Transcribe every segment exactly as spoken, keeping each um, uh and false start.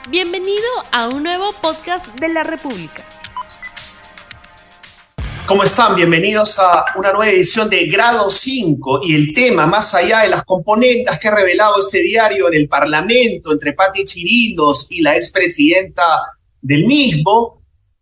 Bienvenido a un nuevo podcast de la República. ¿Cómo están? Bienvenidos a una nueva edición de Grado cinco y el tema, más allá de las componentes que ha revelado este diario en el Parlamento entre Pati Chirinos y la expresidenta del mismo,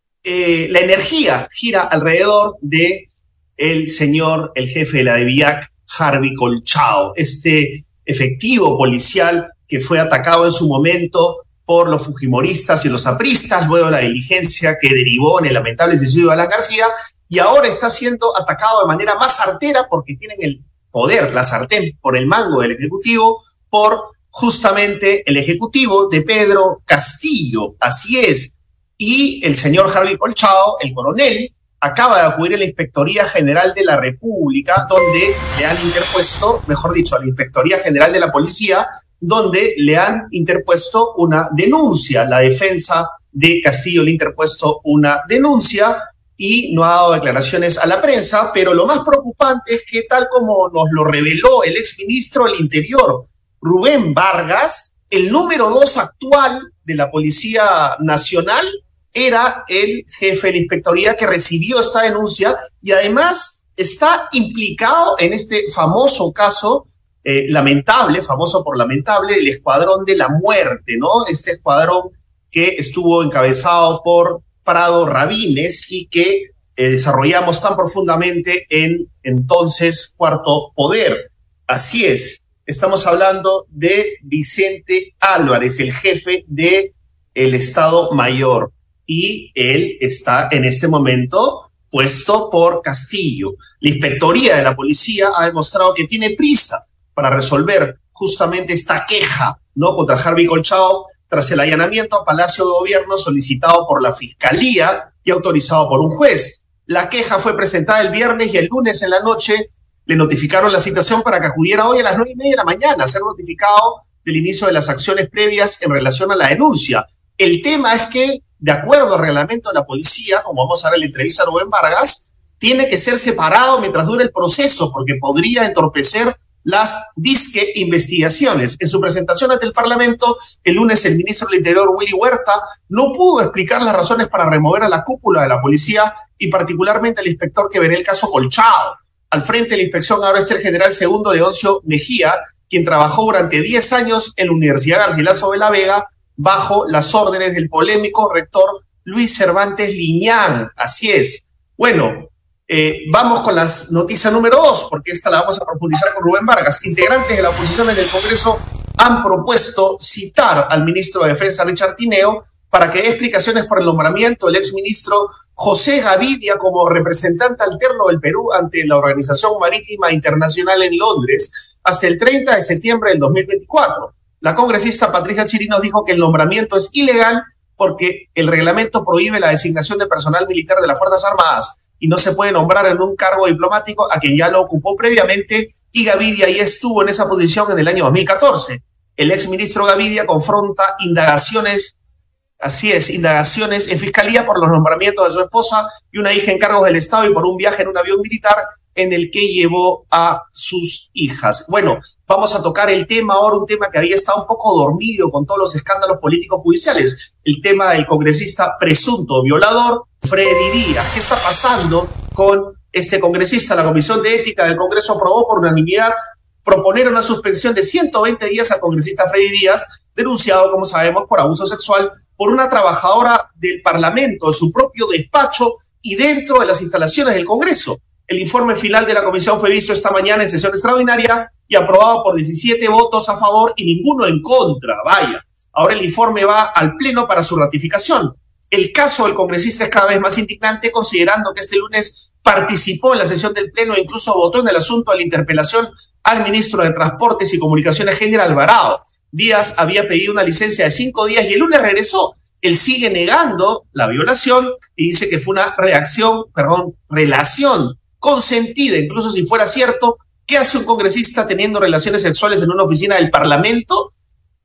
eh, la energía gira alrededor de el señor, el jefe de la DEVIAC, Harvey Colchado, este efectivo policial que fue atacado en su momento por los fujimoristas y los apristas, luego de la diligencia que derivó en el lamentable suicidio de Alan García, y ahora está siendo atacado de manera más certera porque tienen el poder, la sartén por el mango del Ejecutivo, por justamente el Ejecutivo de Pedro Castillo, así es. Y el señor Harvey Colchado, el coronel, acaba de acudir a la Inspectoría General de la República, donde le han interpuesto, mejor dicho, a la Inspectoría General de la Policía, donde le han interpuesto una denuncia. La defensa de Castillo le ha interpuesto una denuncia y no ha dado declaraciones a la prensa, pero lo más preocupante es que, tal como nos lo reveló el exministro del Interior, Rubén Vargas, el número dos actual de la Policía Nacional era el jefe de la inspectoría que recibió esta denuncia y además está implicado en este famoso caso Eh, lamentable, famoso por lamentable, el Escuadrón de la Muerte, ¿no? Este escuadrón que estuvo encabezado por Prado Rabines y que eh, desarrollamos tan profundamente en entonces Cuarto Poder. Así es, estamos hablando de Vicente Álvarez, el jefe de el Estado Mayor, y él está en este momento puesto por Castillo. La Inspectoría de la Policía ha demostrado que tiene prisa para resolver justamente esta queja, ¿no?, contra Harvey Colchado tras el allanamiento a Palacio de Gobierno solicitado por la Fiscalía y autorizado por un juez. La queja fue presentada el viernes y el lunes en la noche le notificaron la citación para que acudiera hoy a las nueve y media de la mañana a ser notificado del inicio de las acciones previas en relación a la denuncia. El tema es que, de acuerdo al reglamento de la policía, como vamos a ver en la entrevista a Rubén Vargas, tiene que ser separado mientras dure el proceso porque podría entorpecer las disque investigaciones. En su presentación ante el Parlamento, el lunes, el ministro del Interior, Willy Huerta, no pudo explicar las razones para remover a la cúpula de la policía y particularmente al inspector que verá el caso Colchado. Al frente de la inspección ahora está el general segundo Leoncio Mejía, quien trabajó durante diez años en la Universidad Garcilaso de la Vega bajo las órdenes del polémico rector Luis Cervantes Liñán. Así es. Bueno, Eh, vamos con las noticias número dos, porque esta la vamos a profundizar con Rubén Vargas. Integrantes de la oposición en el Congreso han propuesto citar al ministro de Defensa, Richard Tineo, para que dé explicaciones por el nombramiento del exministro José Gavidia como representante alterno del Perú ante la Organización Marítima Internacional en Londres hasta el treinta de septiembre del dos mil veinticuatro. La congresista Patricia Chirinos dijo que el nombramiento es ilegal porque el reglamento prohíbe la designación de personal militar de las Fuerzas Armadas y no se puede nombrar en un cargo diplomático a quien ya lo ocupó previamente, y Gavidia ya estuvo en esa posición en el año dos mil catorce. El exministro Gavidia confronta indagaciones, así es, indagaciones en fiscalía por los nombramientos de su esposa y una hija en cargos del Estado y por un viaje en un avión militar en el que llevó a sus hijas. Bueno, vamos a tocar el tema ahora, un tema que había estado un poco dormido con todos los escándalos políticos judiciales, el tema del congresista presunto violador, Freddy Díaz. ¿Qué está pasando con este congresista? La Comisión de Ética del Congreso aprobó por unanimidad proponer una suspensión de ciento veinte días al congresista Freddy Díaz, denunciado, como sabemos, por abuso sexual por una trabajadora del Parlamento, de su propio despacho y dentro de las instalaciones del Congreso. El informe final de la comisión fue visto esta mañana en sesión extraordinaria y aprobado por diecisiete votos a favor y ninguno en contra. Vaya, ahora el informe va al Pleno para su ratificación. El caso del congresista es cada vez más indignante, considerando que este lunes participó en la sesión del Pleno e incluso votó en el asunto de la interpelación al ministro de Transportes y Comunicaciones, General Alvarado. Díaz había pedido una licencia de cinco días y el lunes regresó. Él sigue negando la violación y dice que fue una reacción, perdón, relación consentida, incluso si fuera cierto. ¿Qué hace un congresista teniendo relaciones sexuales en una oficina del Parlamento?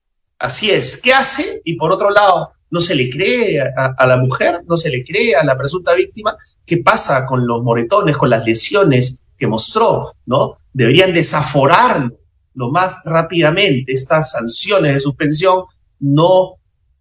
Así es, ¿qué hace? Y por otro lado, no se le cree a, a la mujer, no se le cree a la presunta víctima. ¿Qué pasa con los moretones, con las lesiones que mostró, ¿no? Deberían desaforar lo más rápidamente estas sanciones de suspensión. No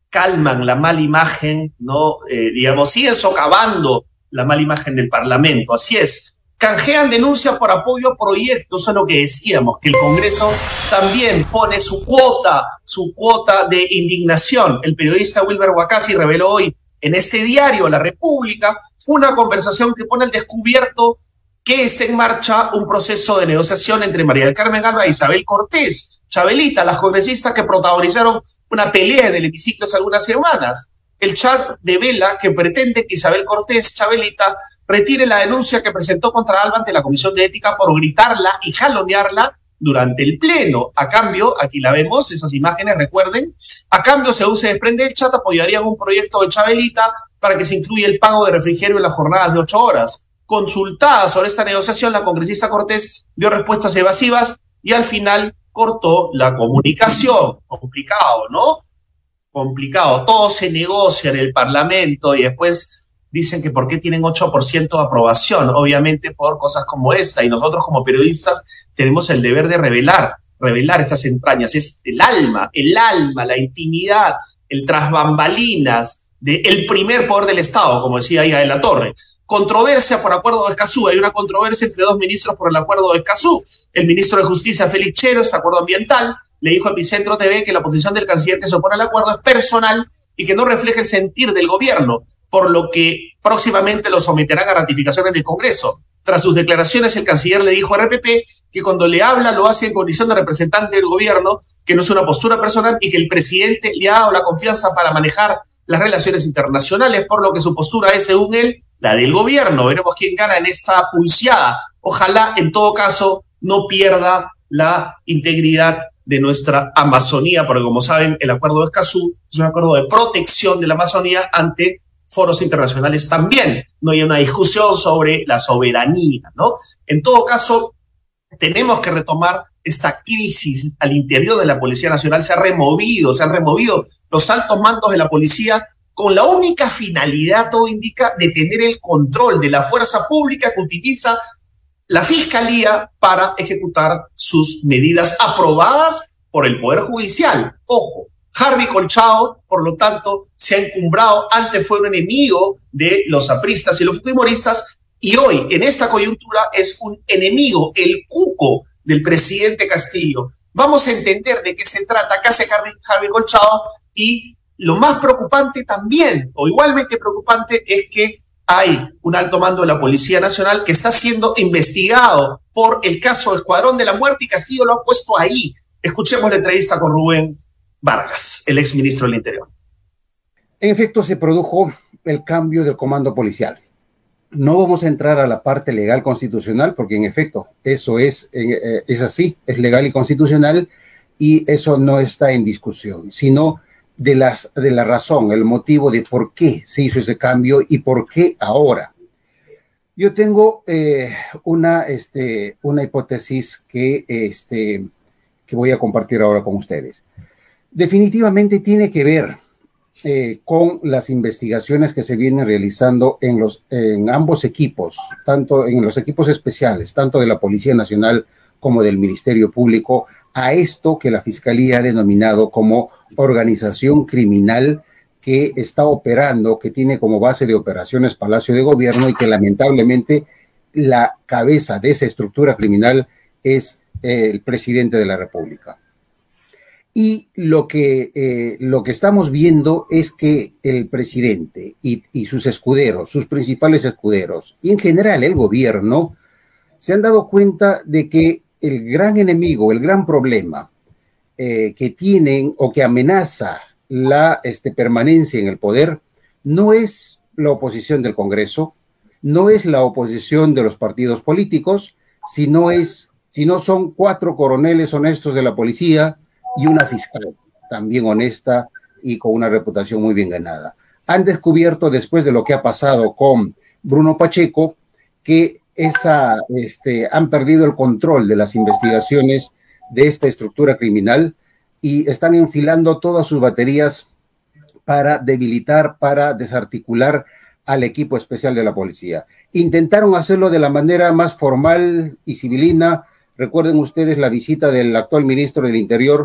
calman la mala imagen, ¿no? Eh, digamos, siguen socavando la mala imagen del Parlamento. Así es. Canjean denuncias por apoyo a proyectos, eso es lo que decíamos, que el Congreso también pone su cuota, su cuota de indignación. El periodista Wilber Huacasi reveló hoy en este diario, La República, una conversación que pone al descubierto que está en marcha un proceso de negociación entre María del Carmen Alba e Isabel Cortés, Chabelita, las congresistas que protagonizaron una pelea en el hemiciclo hace algunas semanas. El chat devela que pretende que Isabel Cortés, Chabelita, retire la denuncia que presentó contra Alba ante la Comisión de Ética por gritarla y jalonearla durante el pleno. A cambio, aquí la vemos, esas imágenes, recuerden, a cambio, según se desprende el chat, apoyarían un proyecto de Chabelita para que se incluya el pago de refrigerio en las jornadas de ocho horas. Consultada sobre esta negociación, la congresista Cortés dio respuestas evasivas y al final cortó la comunicación. Complicado, ¿no? Complicado. Todo se negocia en el Parlamento y después dicen que por qué tienen ocho por ciento de aprobación, obviamente por cosas como esta, y nosotros como periodistas tenemos el deber de revelar, revelar estas entrañas. Es el alma, el alma, la intimidad, el tras bambalinas del primer poder del Estado, como decía Ida de la Torre. Controversia por acuerdo de Escazú. Hay una controversia entre dos ministros por el acuerdo de Escazú. El ministro de Justicia, Félix Chero, este acuerdo ambiental, le dijo a Epicentro T V que la posición del canciller que se opone al acuerdo es personal y que no refleja el sentir del gobierno, por lo que próximamente lo someterán a ratificación en el Congreso. Tras sus declaraciones, el canciller le dijo a R P P que cuando le habla lo hace en condición de representante del gobierno, que no es una postura personal y que el presidente le ha dado la confianza para manejar las relaciones internacionales, por lo que su postura es, según él, la del gobierno. Veremos quién gana en esta pulseada. Ojalá, en todo caso, no pierda la integridad de nuestra Amazonía, porque como saben, el acuerdo de Escazú es un acuerdo de protección de la Amazonía ante foros internacionales también. No hay una discusión sobre la soberanía, ¿no? En todo caso, tenemos que retomar esta crisis al interior de la Policía Nacional. Se ha removido, se han removido los altos mandos de la policía con la única finalidad, todo indica, de tener el control de la fuerza pública que utiliza la Fiscalía para ejecutar sus medidas aprobadas por el Poder Judicial. Ojo, Harvey Colchado, por lo tanto, se ha encumbrado. Antes fue un enemigo de los apristas y los fujimoristas, y hoy, en esta coyuntura, es un enemigo, el cuco del presidente Castillo. Vamos a entender de qué se trata, qué hace Harvey, Harvey Colchado, y lo más preocupante también, o igualmente preocupante, es que hay un alto mando de la Policía Nacional que está siendo investigado por el caso Escuadrón de la Muerte, y Castillo lo ha puesto ahí. Escuchemos la entrevista con Rubén Vargas, el exministro del Interior. En efecto, se produjo el cambio del comando policial. No vamos a entrar a la parte legal constitucional, porque en efecto, eso es, eh, es así, es legal y constitucional, y eso no está en discusión, sino de, las, de la razón, el motivo de por qué se hizo ese cambio y por qué ahora. Yo tengo eh, una, este, una hipótesis que, este, que voy a compartir ahora con ustedes. Definitivamente tiene que ver eh, con las investigaciones que se vienen realizando en, los, en ambos equipos, tanto en los equipos especiales, tanto de la Policía Nacional como del Ministerio Público, a esto que la Fiscalía ha denominado como organización criminal que está operando, que tiene como base de operaciones Palacio de Gobierno, y que lamentablemente la cabeza de esa estructura criminal es eh, el presidente de la República. Y lo que, eh, lo que estamos viendo es que el presidente y, y sus escuderos, sus principales escuderos, y en general el gobierno, se han dado cuenta de que el gran enemigo, el gran problema eh, que tienen o que amenaza la este, permanencia en el poder no es la oposición del Congreso, no es la oposición de los partidos políticos, sino, es, sino son cuatro coroneles honestos de la policía y una fiscal también honesta y con una reputación muy bien ganada. Han descubierto, después de lo que ha pasado con Bruno Pacheco, que esa, este, han perdido el control de las investigaciones de esta estructura criminal y están enfilando todas sus baterías para debilitar, para desarticular al equipo especial de la policía. Intentaron hacerlo de la manera más formal y civilina. Recuerden ustedes la visita del actual ministro del Interior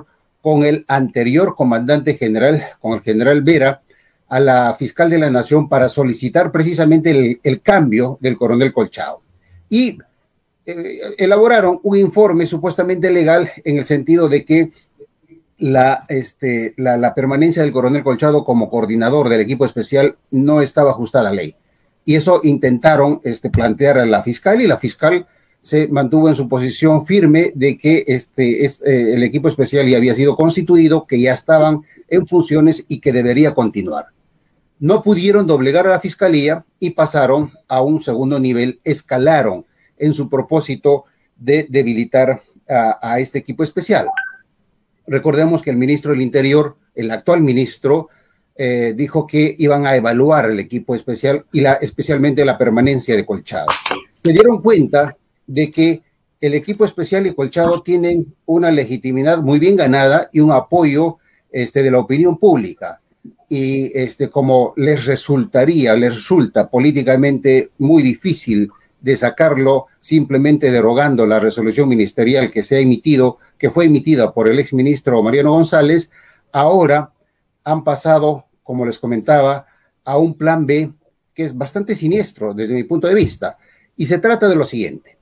con el anterior comandante general, con el general Vera, a la fiscal de la Nación para solicitar precisamente el, el cambio del coronel Colchado. Y eh, elaboraron un informe supuestamente legal en el sentido de que la, este, la, la permanencia del coronel Colchado como coordinador del equipo especial no estaba ajustada a la ley. Y eso intentaron este, plantear a la fiscal, y la fiscal se mantuvo en su posición firme de que este, este, el equipo especial ya había sido constituido, que ya estaban en funciones y que debería continuar. No pudieron doblegar a la fiscalía y pasaron a un segundo nivel, escalaron en su propósito de debilitar a, a este equipo especial. Recordemos que el ministro del Interior, el actual ministro, eh, dijo que iban a evaluar el equipo especial y la, especialmente la permanencia de Colchado. Se dieron cuenta de que el equipo especial y Colchado tienen una legitimidad muy bien ganada y un apoyo este, de la opinión pública. Y este, como les resultaría, les resulta políticamente muy difícil de sacarlo simplemente derogando la resolución ministerial que se ha emitido, que fue emitida por el exministro Mariano González, ahora han pasado, como les comentaba, a un plan B que es bastante siniestro desde mi punto de vista. Y se trata de lo siguiente.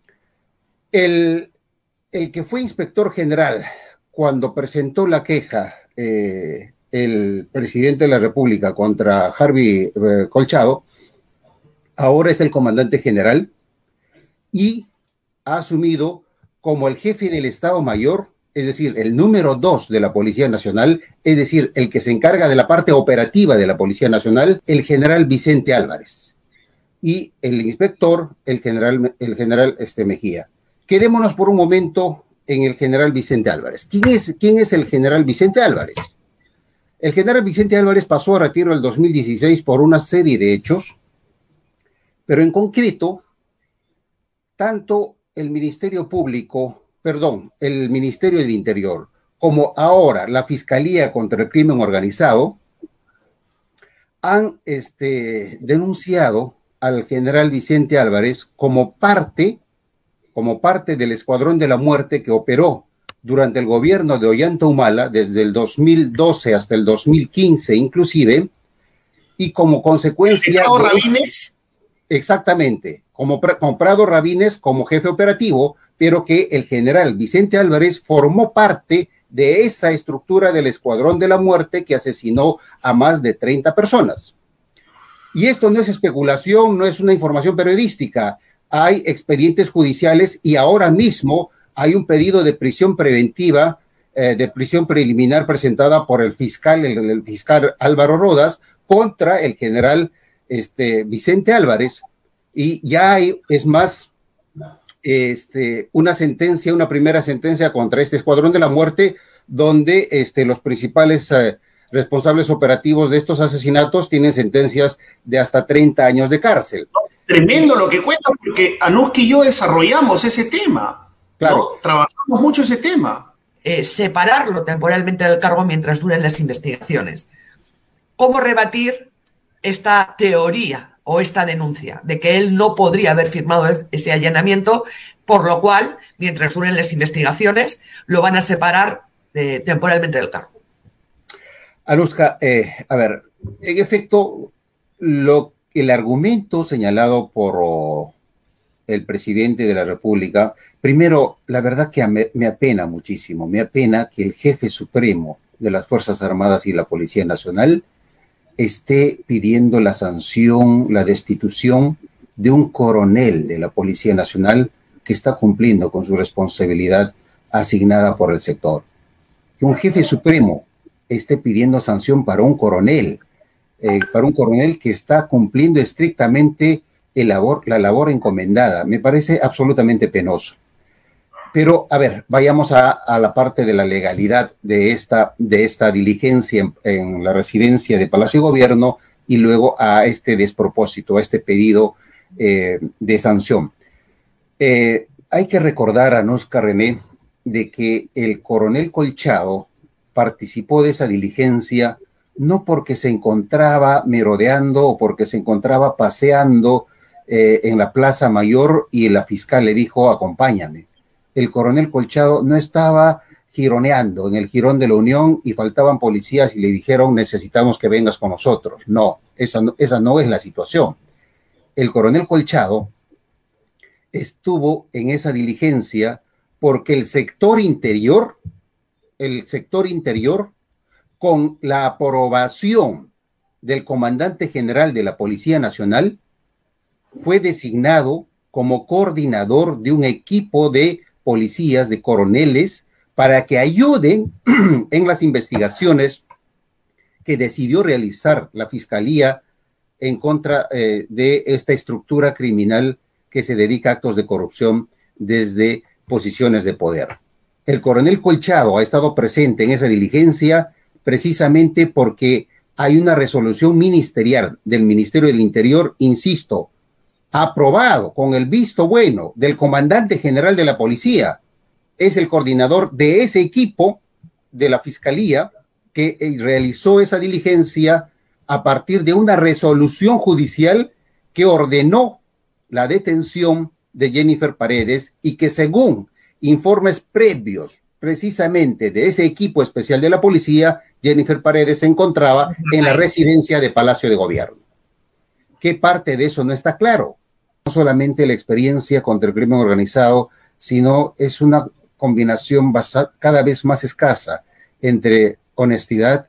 El, el que fue inspector general cuando presentó la queja, eh, el presidente de la República contra Harvey eh, Colchado, ahora es el comandante general y ha asumido como el jefe del Estado Mayor, es decir, el número dos de la Policía Nacional, es decir, el que se encarga de la parte operativa de la Policía Nacional, el general Vicente Álvarez, y el inspector, el general, el general este, Mejía. Quedémonos por un momento en el general Vicente Álvarez. ¿Quién es, quién es el general Vicente Álvarez? El general Vicente Álvarez pasó a retiro el dos mil dieciséis por una serie de hechos, pero en concreto, tanto el Ministerio Público, perdón, el Ministerio del Interior, como ahora la Fiscalía contra el Crimen Organizado, han este, denunciado al general Vicente Álvarez como parte, como parte del Escuadrón de la Muerte que operó durante el gobierno de Ollanta Humala, desde el dos mil doce hasta el dos mil quince inclusive, y como consecuencia... ¿Prado Rabines? Exactamente, como, como Prado Rabines como jefe operativo, pero que el general Vicente Álvarez formó parte de esa estructura del Escuadrón de la Muerte que asesinó a más de treinta personas. Y esto no es especulación, no es una información periodística, hay expedientes judiciales y ahora mismo hay un pedido de prisión preventiva, eh, de prisión preliminar presentada por el fiscal, el, el fiscal Álvaro Rodas, contra el general este, Vicente Álvarez, y ya hay, es más, este, una sentencia, una primera sentencia contra este Escuadrón de la Muerte, donde este, los principales eh, responsables operativos de estos asesinatos tienen sentencias de hasta treinta años de cárcel. Tremendo lo que cuenta, porque Anuski y yo desarrollamos ese tema. Claro. ¿No? Trabajamos mucho ese tema. Eh, separarlo temporalmente del cargo mientras duren las investigaciones. ¿Cómo rebatir esta teoría o esta denuncia de que él no podría haber firmado ese allanamiento, por lo cual, mientras duren las investigaciones, lo van a separar eh, temporalmente del cargo? Anuska, eh, a ver, en efecto, lo, el argumento señalado por oh, el presidente de la República, primero, la verdad que me, me apena muchísimo, me apena que el jefe supremo de las Fuerzas Armadas y la Policía Nacional esté pidiendo la sanción, la destitución de un coronel de la Policía Nacional que está cumpliendo con su responsabilidad asignada por el sector. Que un jefe supremo esté pidiendo sanción para un coronel, eh, para un coronel que está cumpliendo estrictamente el labor, la labor encomendada, me parece absolutamente penoso. Pero, a ver, vayamos a, a la parte de la legalidad de esta, de esta diligencia en, en la residencia de Palacio de Gobierno y luego a este despropósito, a este pedido eh, de sanción. Eh, hay que recordar a Anuska René de que el coronel Colchado participó de esa diligencia no porque se encontraba merodeando o porque se encontraba paseando eh, en la Plaza Mayor y la fiscal le dijo, acompáñame. El coronel Colchado no estaba gironeando en el Jirón de la Unión y faltaban policías y le dijeron necesitamos que vengas con nosotros. No, esa no, esa no es la situación. El coronel Colchado estuvo en esa diligencia porque el sector interior, el sector interior, con la aprobación del comandante general de la Policía Nacional, fue designado como coordinador de un equipo de policías, de coroneles, para que ayuden en las investigaciones que decidió realizar la Fiscalía en contra eh, de esta estructura criminal que se dedica a actos de corrupción desde posiciones de poder. El coronel Colchado ha estado presente en esa diligencia precisamente porque hay una resolución ministerial del Ministerio del Interior, insisto, aprobado con el visto bueno del comandante general de la policía. Es el coordinador de ese equipo de la Fiscalía que realizó esa diligencia a partir de una resolución judicial que ordenó la detención de Jennifer Paredes y que, según informes previos precisamente de ese equipo especial de la policía, Jennifer Paredes se encontraba en la residencia de Palacio de Gobierno. ¿Qué parte de eso no está claro? No solamente la experiencia contra el crimen organizado, sino es una combinación basada, cada vez más escasa entre honestidad,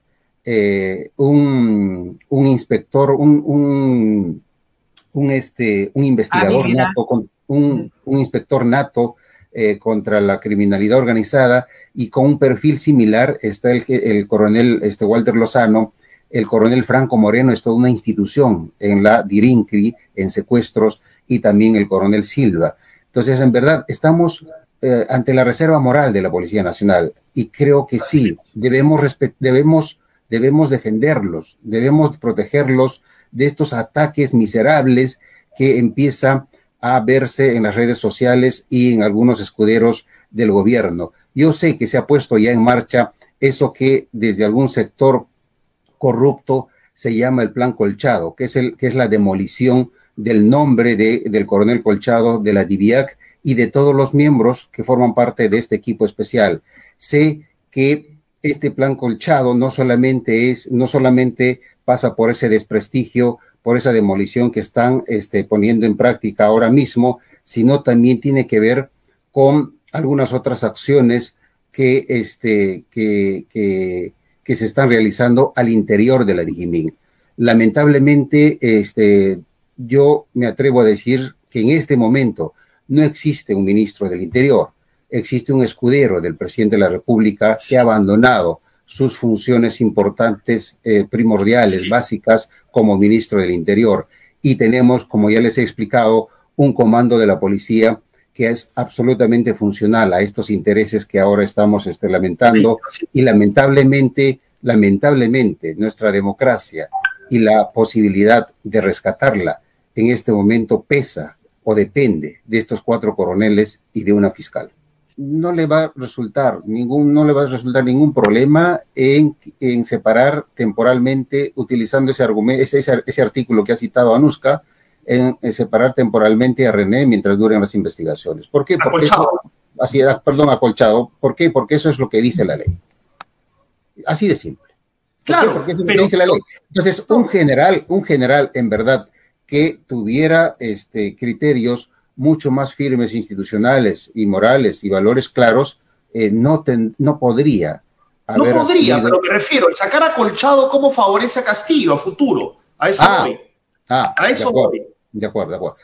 eh, un, un inspector, un, un, un, este, un investigador Habilidad. nato, con, un, un inspector nato eh, contra la criminalidad organizada, y con un perfil similar está el, el coronel este, Walter Lozano. El coronel Franco Moreno es toda una institución en la DIRINCRI, en secuestros, y también el coronel Silva. Entonces, en verdad, estamos eh, ante la reserva moral de la Policía Nacional, y creo que sí, debemos, debemos, debemos defenderlos, debemos protegerlos de estos ataques miserables que empiezan a verse en las redes sociales y en algunos escuderos del gobierno. Yo sé que se ha puesto ya en marcha eso que desde algún sector corrupto se llama el Plan Colchado, que es, el, que es la demolición del nombre de, del coronel Colchado, de la DIVIAC y de todos los miembros que forman parte de este equipo especial. Sé que este Plan Colchado no solamente es, no solamente pasa por ese desprestigio, por esa demolición que están este, poniendo en práctica ahora mismo, sino también tiene que ver con algunas otras acciones que, este, que, que, que se están realizando al interior de la DIGIMIN. Lamentablemente, este, yo me atrevo a decir que en este momento no existe un ministro del Interior, existe un escudero del presidente de la República que ha abandonado sus funciones importantes, eh, primordiales, sí. básicas, como ministro del Interior. Y tenemos, como ya les he explicado, un comando de la policía que es absolutamente funcional a estos intereses que ahora estamos este, lamentando. Sí. Y lamentablemente, lamentablemente, nuestra democracia y la posibilidad de rescatarla en este momento pesa o depende de estos cuatro coroneles y de una fiscal. No le va a resultar ningún, no le va a resultar ningún problema en, en separar temporalmente, utilizando ese argumento, ese, ese, ese artículo que ha citado Anuska, en, en separar temporalmente a René mientras duren las investigaciones. ¿Por qué? Porque eso, así, perdón, acolchado. ¿Por qué? Porque eso es lo que dice la ley. Así de simple. Claro, porque eso es lo pero, que dice la ley. Entonces, un general, un general en verdad que tuviera este, criterios mucho más firmes, institucionales y morales y valores claros, eh, no, ten, no podría haber... No podría, asumido... pero me refiero, el sacar a Colchado, ¿cómo favorece a Castillo a futuro? A eso ah, voy. Ah, a eso de acuerdo, voy. De acuerdo, de acuerdo.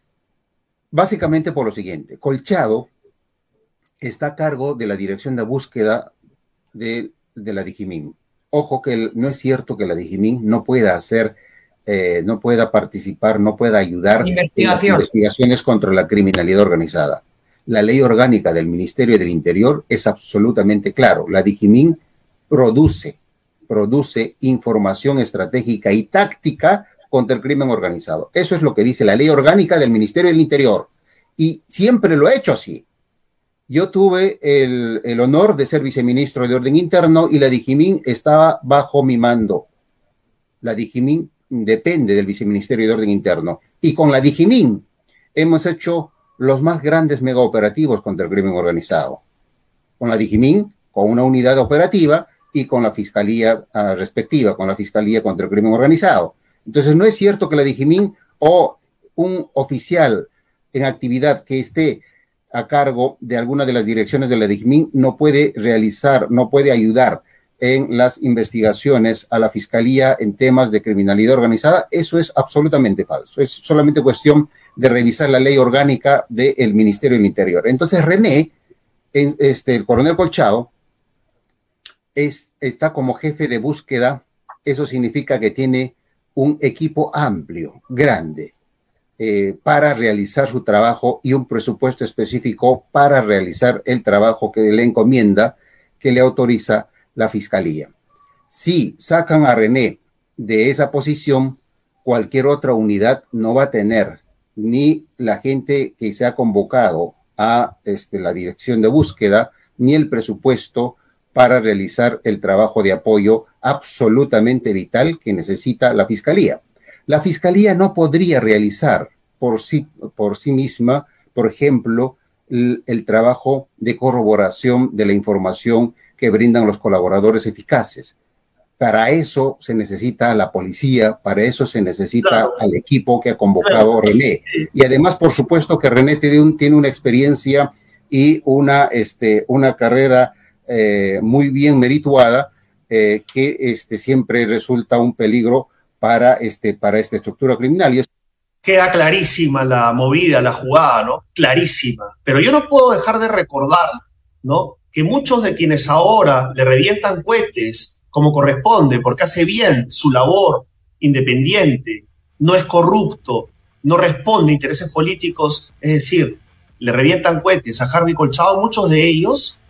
Básicamente por lo siguiente, Colchado está a cargo de la dirección de búsqueda de, de la DIGIMIN. Ojo que el, no es cierto que la DIGIMIN no pueda hacer... Eh, no pueda participar, no pueda ayudar en las investigaciones contra la criminalidad organizada. La ley orgánica del Ministerio del Interior es absolutamente claro. La DIGIMIN produce, produce información estratégica y táctica contra el crimen organizado. Eso es lo que dice la ley orgánica del Ministerio del Interior. Y siempre lo he hecho así. Yo tuve el, el honor de ser viceministro de Orden Interno y la DIGIMIN estaba bajo mi mando. La DIGIMIN depende del Viceministerio de Orden Interno. Y con la DIGIMIN hemos hecho los más grandes megaoperativos contra el crimen organizado. Con la DIGIMIN con una unidad operativa y con la fiscalía uh, respectiva, con la Fiscalía contra el Crimen Organizado. Entonces, no es cierto que la DIGIMIN o un oficial en actividad que esté a cargo de alguna de las direcciones de la DIGIMIN no puede realizar, no puede ayudar en las investigaciones a la Fiscalía en temas de criminalidad organizada. Eso es absolutamente falso. Es solamente cuestión de revisar la ley orgánica del Ministerio del Interior. Entonces, René, en, este, el coronel Colchado, es, está como jefe de búsqueda. Eso significa que tiene un equipo amplio, grande, eh, para realizar su trabajo y un presupuesto específico para realizar el trabajo que le encomienda, que le autoriza la Fiscalía. Si sacan a René de esa posición, cualquier otra unidad no va a tener ni la gente que se ha convocado a este, la dirección de búsqueda, ni el presupuesto para realizar el trabajo de apoyo absolutamente vital que necesita la Fiscalía. La Fiscalía no podría realizar por sí, por sí misma, por ejemplo, el, el trabajo de corroboración de la información que brindan los colaboradores eficaces. Para eso se necesita a la policía, para eso se necesita claro. al equipo que ha convocado claro. René. Y además, por supuesto, que René tiene, un, tiene una experiencia y una, este, una carrera eh, muy bien merituada, eh, que este, siempre resulta un peligro para, este, para esta estructura criminal. Y es... Queda clarísima la movida, la jugada, ¿no? Clarísima. Pero yo no puedo dejar de recordar, ¿no?, que muchos de quienes ahora le revientan cohetes como corresponde, porque hace bien su labor independiente, no es corrupto, no responde a intereses políticos, es decir, le revientan cohetes a Harvey Colchado, muchos de ellos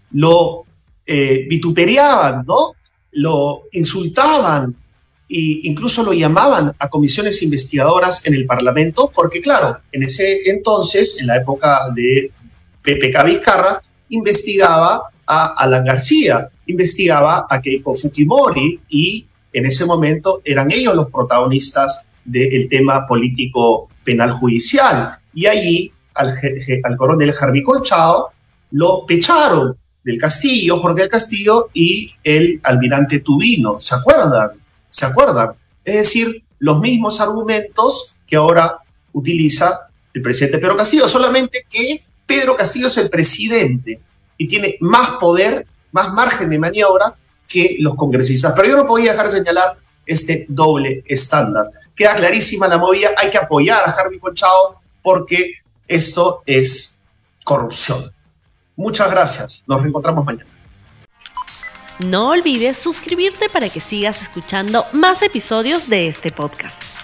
lo eh, vituperiaban, ¿no? Lo insultaban e incluso lo llamaban a comisiones investigadoras en el Parlamento, porque claro, en ese entonces, en la época de Pepe K. Vizcarra, investigaba a Alan García, investigaba a Keiko Fujimori y en ese momento eran ellos los protagonistas del tema político penal judicial. Y allí al, al coronel Harvey Colchado lo pecharon del Castillo, Jorge del Castillo y el almirante Tubino. ¿Se acuerdan? ¿Se acuerdan? Es decir, los mismos argumentos que ahora utiliza el presidente Pedro Castillo, solamente que Pedro Castillo es el presidente y tiene más poder, más margen de maniobra que los congresistas. Pero yo no podía dejar de señalar este doble estándar. Queda clarísima la movida, hay que apoyar a Harvey Colchado porque esto es corrupción. Muchas gracias, nos reencontramos mañana. No olvides suscribirte para que sigas escuchando más episodios de este podcast.